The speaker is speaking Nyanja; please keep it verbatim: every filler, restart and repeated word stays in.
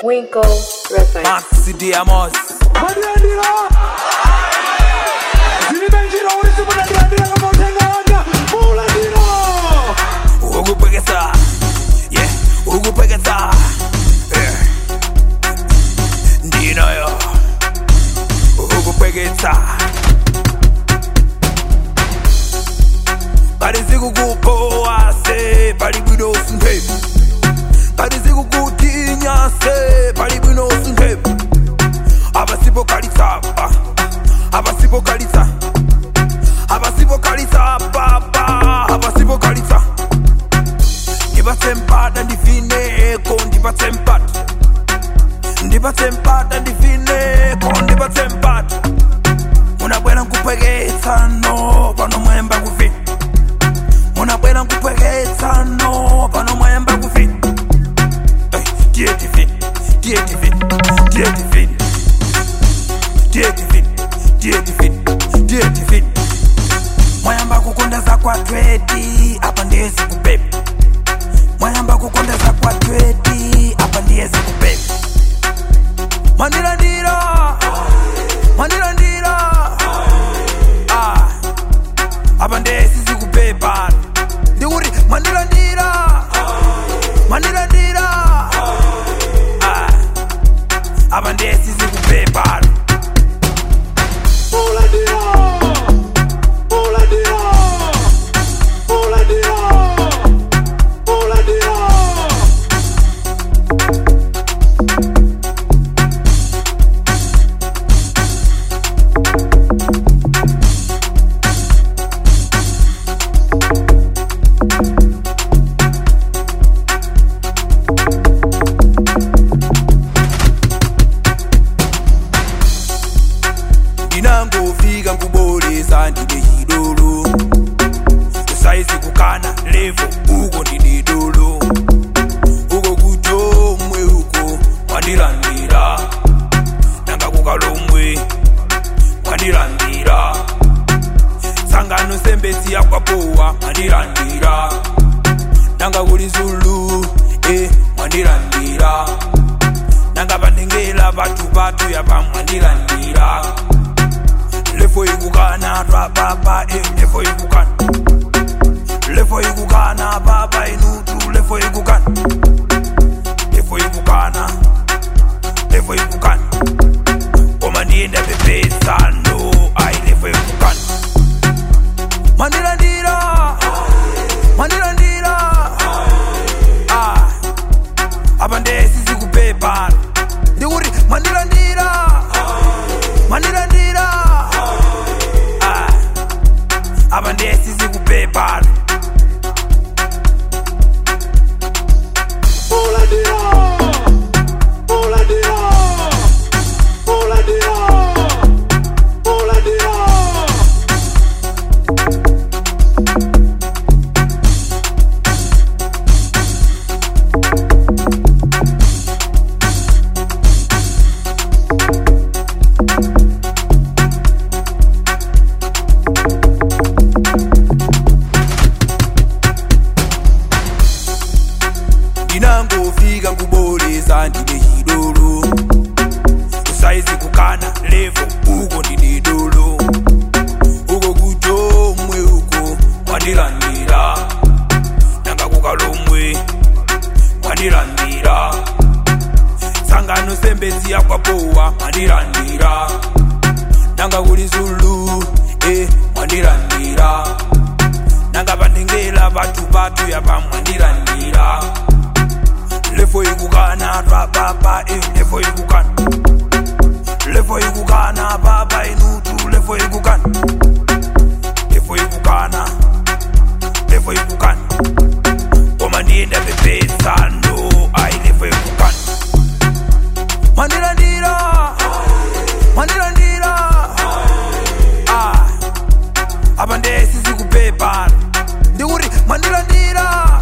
Winkle Records. Maxi Diamos. Madriandira. Zilibenjira uri simu na diandira kama utenga wanga. Mulandira. Ugu pegesa. Yeah. Ugu pegesa. Yeah. Ndino yo. Ugu pegesa. Parece kukupoa se. Pari guido sunke. Parece kukutinya se. Pari guido sunke. Abasipo kalisa. Abasipo kalisa. Abasipo kalisa. Baba. Abasipo kalisa. Ndiba tempata ndifine. Ko ndiba tempata. Ndiba tempata ndifine. Ko ndiba tempata. Unabwela nkupegesa no. Pano mwemba kufina. Unabwela nkupegesa no. Pano mwemba kufina. Tie tifin. Tie tifin. Tie tifin. Tie tifin. Tie tifin. Tie tifin. Mwayamba kukonda za kwa tweti. Apa ndiezi kupepe. Mwayamba kukonda za kwa tweti. Apa ndiezi kupepe. Mandira ndira. Mandira ndira. Ah. Apa ndiezi zikupepa. Ndiuri mandira ndira. Mandira ndira. Ah. Apa ndiezi zikupepa. Mulandira. Mulandira. Mulandira. Mulandira. Ndinangofika kubolesa ndine hidolo. Saisi kukana levo uko ndine dolo. Uko kutomwe uko wandilandira. Nanga kukalomwe wandilandira. Sangano sembezi yakwapowa wandilandira. Nanga kuli Zulu eh wandilandira. Nanga bandengela batu batu yapa wandilandira. Lefo ikukana twa baba eh lefo ikukana. Lefo ikukana baba inutu lefo ikukana. Lefo ikukana. Lefo ikukana. Koma nienda pepesa no ai lefo ikukana. Mandira ndira. Mandira ndira. Ah. Abande sisi kupepa. Ndiuri mandira ndira. Mandira ndira. Ah. Abande sisi kupepa. Mulandira. Mulandira. Mulandira. Mulandira. Ndinangofika kubolesa ndine hidolo. Saisi kukana levo uko ndine dolo. Uko kutomwe uko wandilandira. Nanga kukalomwe wandilandira. Sangano sembezi yakwapowa wandilandira. Nanga kuli Zulu eh wandilandira. Nanga bandengela batu batu yapa wandilandira. Lefo ikukana twa baba eh lefo ikukana. Lefo ikukana baba inutu lefo ikukana. Lefo ikukana. Lefo ikukana. Koma nienda pepesa no ai lefo ikukana. Mandira ndira. Mandira ndira. Ah. Abande sisi kupepa. Ndiuri mandira ndira.